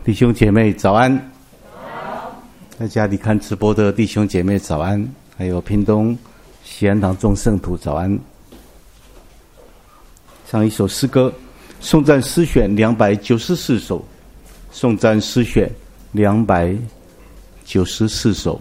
弟兄姐妹早安，在家里看直播的弟兄姐妹早安，还有屏东喜安堂众圣徒早安。唱一首诗歌，颂赞诗选294首，颂赞诗选294首。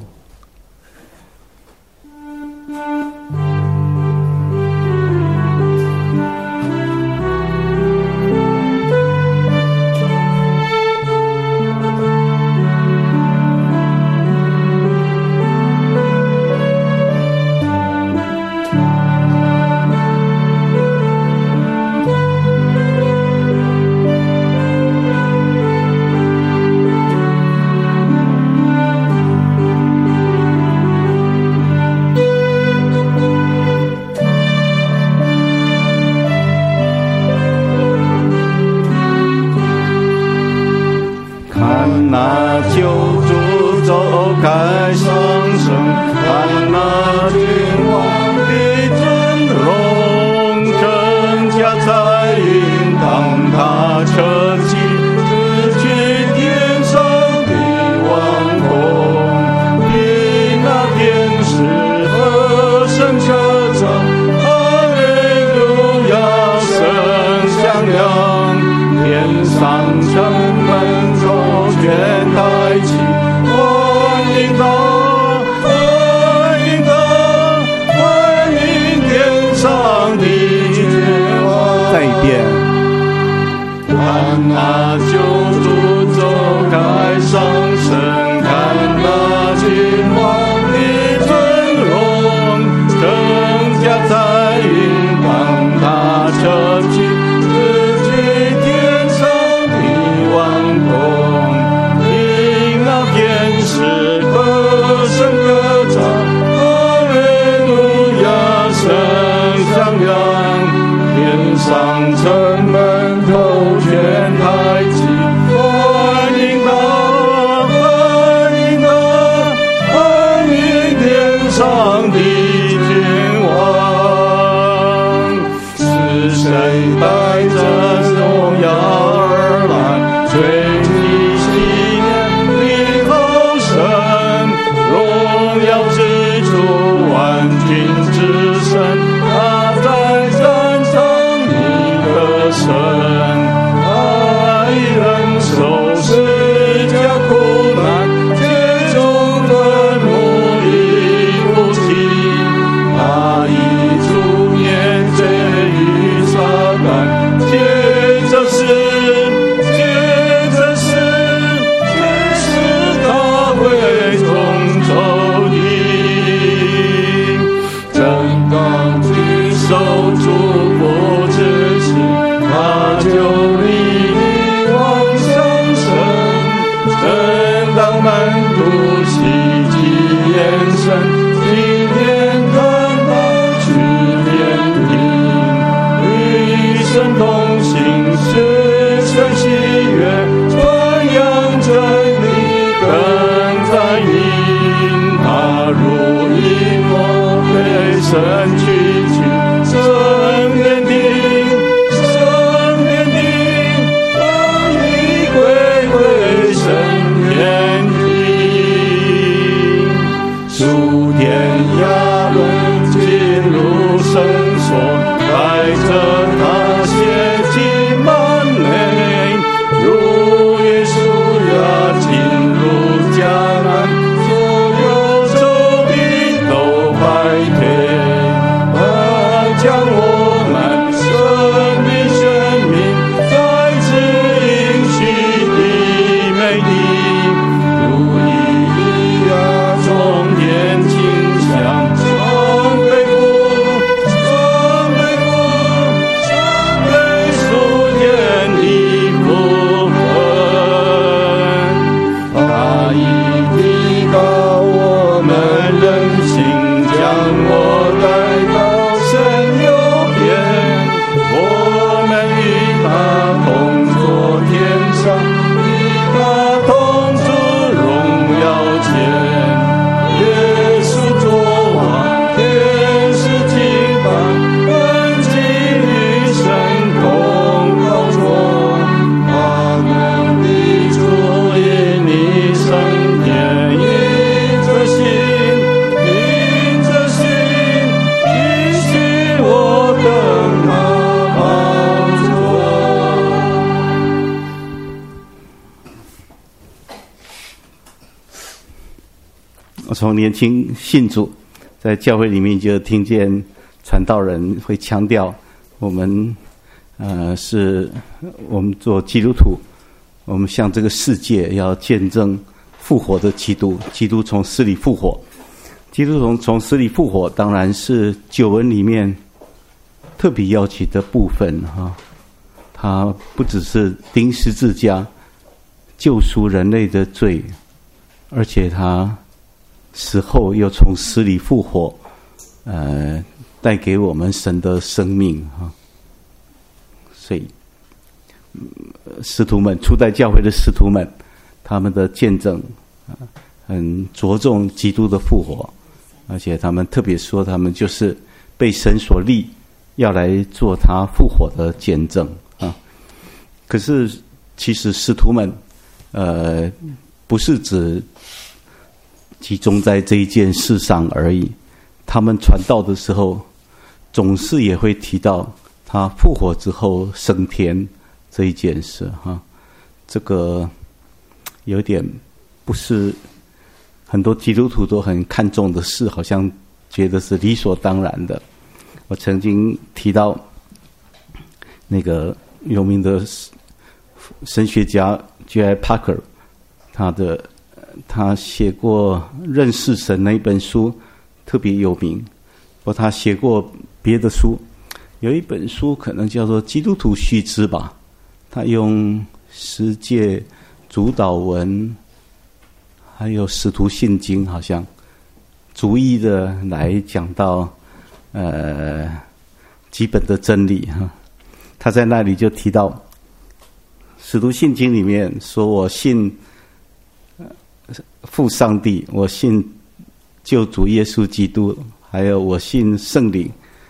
进入绳索，带着那些我从年轻信主，在教会里面就听见传道人会强调，我们做基督徒，我们向这个世界要见证复活的基督，基督从死里复活。基督从死里复活，当然是救恩里面特别要紧的部分哈。他不只是钉十字架救赎人类的罪，而且他死后又从死里复活，带给我们神的生命哈。所以，使徒们，初代教会的使徒们，他们的见证很着重基督的复活，而且他们特别说，他们就是被神所立，要来做他复活的见证啊。可是，其实使徒们，不是只集中在这一件事上而已，他们传道的时候，总是也会提到他复活之后升天这一件事哈。这个有点不是很多基督徒都很看重的事，好像觉得是理所当然的。我曾经提到那个有名的神学家 J.I. Packer， 他写过《认识神》那一本书特别有名，不过他写过别的书，有一本书可能叫做《基督徒须知》吧，他用十诫、主祷文还有使徒信经，好像逐一的来讲到基本的真理哈。他在那里就提到使徒信经里面说，我信父上帝，我信救主耶稣基督，还有我信圣灵。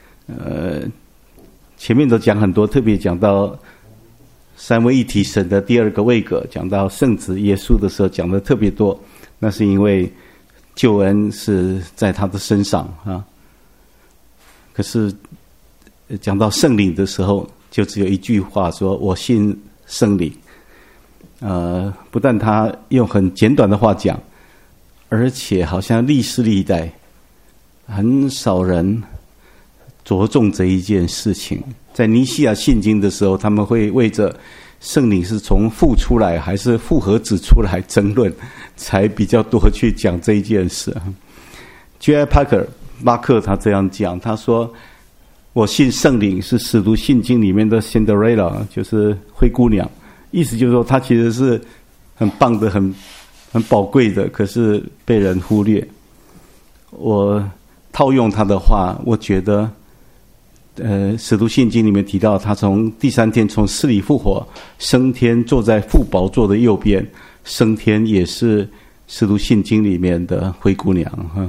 前面都讲很多，特别讲到三位一体神的第二个位格，讲到圣子耶稣的时候讲的特别多，那是因为救恩是在他的身上啊。可是讲到圣灵的时候，就只有一句话说我信圣灵。不但他用很简短的话讲，而且好像历世历代很少人着重这一件事情。在尼西亚信经的时候，他们会为着圣灵是从父出来还是复合子出来争论，才比较多去讲这一件事。J.I. Packer 巴克他这样讲，他说我信圣灵是使徒信经里面的 Cinderella， 就是灰姑娘，意思就是说她其实是很棒的，很宝贵的，可是被人忽略。我套用他的话，我觉得使徒信经里面提到他从第三天从死里复活，升天坐在父宝座的右边，升天也是使徒信经里面的灰姑娘哈。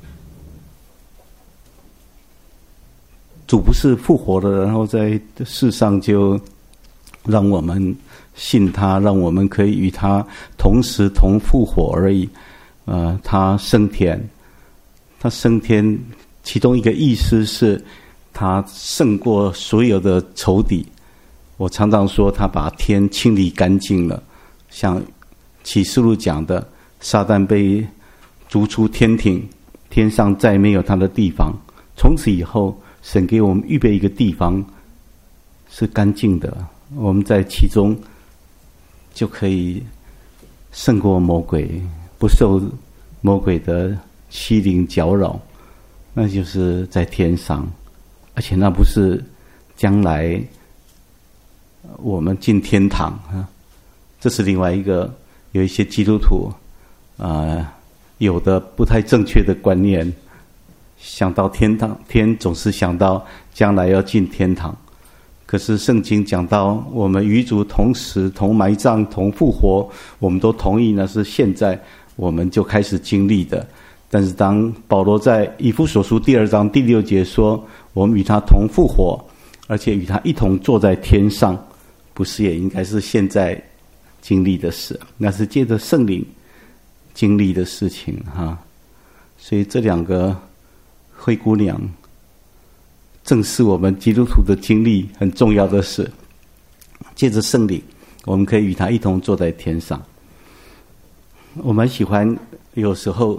主不是复活了，然后在世上就让我们信他，让我们可以与他同时同复活而已。他升天，其中一个意思是他胜过所有的仇敌。我常常说他把天清理干净了，像启示录讲的，撒旦被逐出天庭，天上再没有他的地方。从此以后，神给我们预备一个地方是干净的，我们在其中就可以胜过魔鬼，不受魔鬼的欺凌搅扰，那就是在天上。而且那不是将来我们进天堂啊，这是另外一个有一些基督徒有的不太正确的观念，想到天总是想到将来要进天堂。可是圣经讲到我们与主同死、同埋葬、同复活，我们都同意那是现在我们就开始经历的。但是当保罗在以弗所书2章第6节说我们与他同复活，而且与他一同坐在天上，不是也应该是现在经历的事，那是借着圣灵经历的事情哈。所以这两个灰姑娘正是我们基督徒的经历很重要的事，借着圣灵我们可以与他一同坐在天上。我们喜欢有时候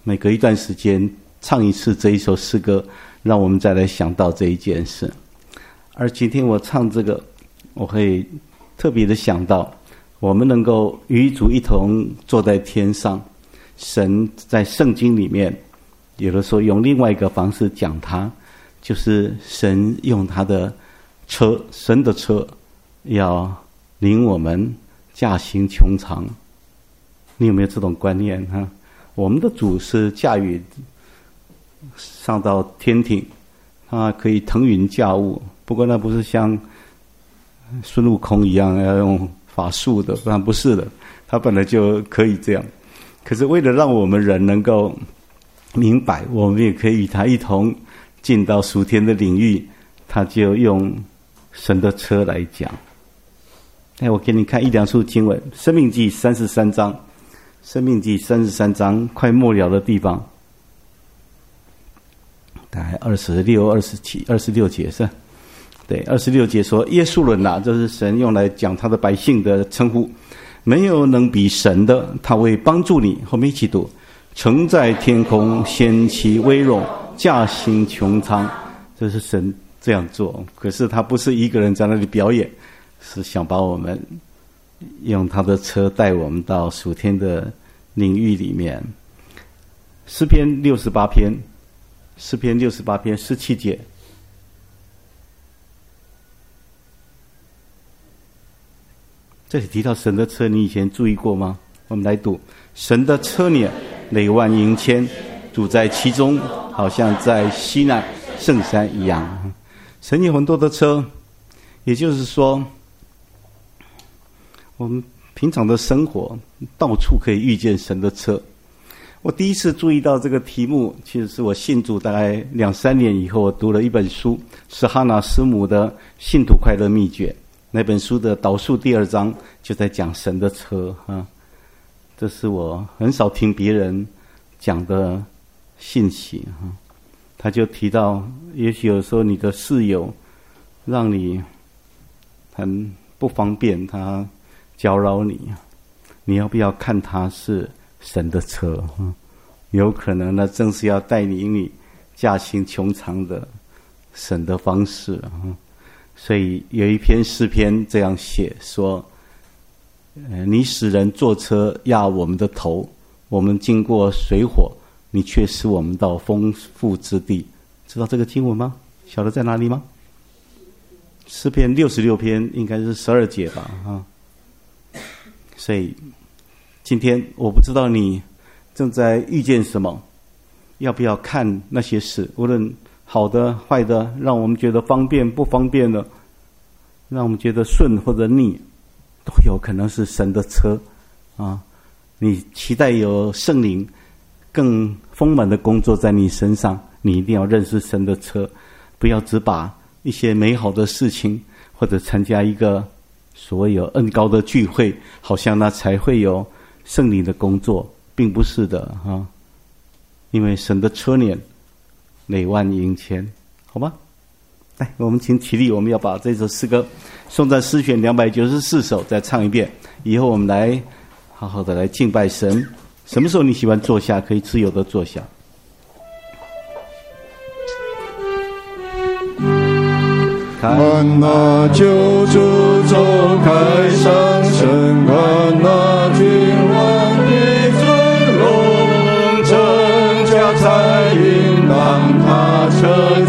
每隔一段时间唱一次这一首诗歌，让我们再来想到这一件事。而今天我唱这个，我会特别的想到，我们能够与主一同坐在天上。神在圣经里面，有的时候用另外一个方式讲他，就是神用他的车，神的车要领我们驾行穹苍。你有没有这种观念啊？我们的主是驾驭上到天庭，他可以腾云驾雾，不过那不是像孙悟空一样要用法术的，不然不是的，他本来就可以这样。可是为了让我们人能够明白，我们也可以与他一同进到属天的领域，他就用神的车来讲。我给你看一两处经文，申命记33章，申命记33章快末了的地方，大概26节是吧？对，26节说，耶稣伦啊，这是神用来讲他的百姓的称呼，没有能比神的，他会帮助你。后面一起读，乘在天空，掀起威荣，驾行穹苍。这是神这样做，可是他不是一个人在那里表演，是想把我们用他的车带我们到属天的领域里面。诗篇68篇17节，这里提到神的车，你以前注意过吗？我们来读，神的车辇累万盈千，主在其中，好像在西奈圣山一样。神有很多的车，也就是说，我们平常的生活到处可以遇见神的车。我第一次注意到这个题目，其实是我信主大概2-3年以后，我读了一本书，是哈拿师母的《信徒快乐秘诀》。那本书的导数第2章就在讲神的车啊，这是我很少听别人讲的信息啊。他就提到，也许有时候你的室友让你很不方便，他搅扰你，你要不要看他是神的车啊？有可能那正是要带领你驾行穹苍的神的方式啊。所以有一篇诗篇这样写说，你使人坐车压我们的头，我们经过水火，你却使我们到丰富之地。知道这个经文吗？晓得在哪里吗？诗篇66篇应该是12节吧啊。所以今天我不知道你正在遇见什么，要不要看那些事，无论好的坏的，让我们觉得方便不方便的，让我们觉得顺或者逆，都有可能是神的车啊！你期待有圣灵更丰满的工作在你身上，你一定要认识神的车，不要只把一些美好的事情或者参加一个所谓有恩膏的聚会，好像那才会有圣灵的工作，并不是的啊！因为神的车辇累万盈千，好吗？来，我们请起立，我们要把这首诗歌颂赞诗选294首再唱一遍，以后我们来好好的来敬拜神。什么时候你喜欢坐下，可以自由的坐下。 看那救主走开上升，看那君王的尊荣，真假才应当他称